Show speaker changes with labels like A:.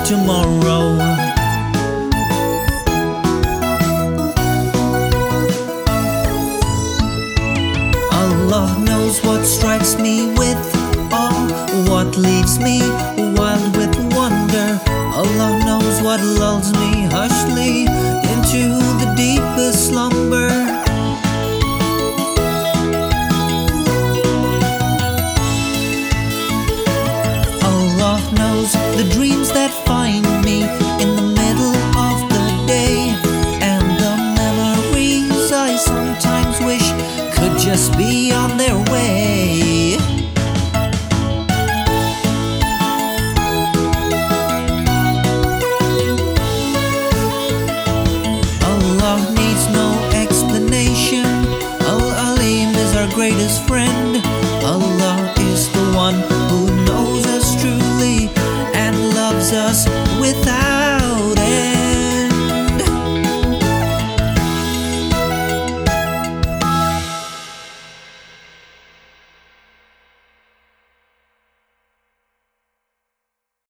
A: tomorrow. Allah knows what strikes me with awe, what leaves me wild with wonder. Allah knows what lulls me hushly into the deepest slumber. Allah knows the dreams that find me in the middle of the day, and the memories I sometimes wish could just be on their way. Allah needs no explanation. Al-Alim is our greatest friend. Allah is the one who knows us truly and loves us without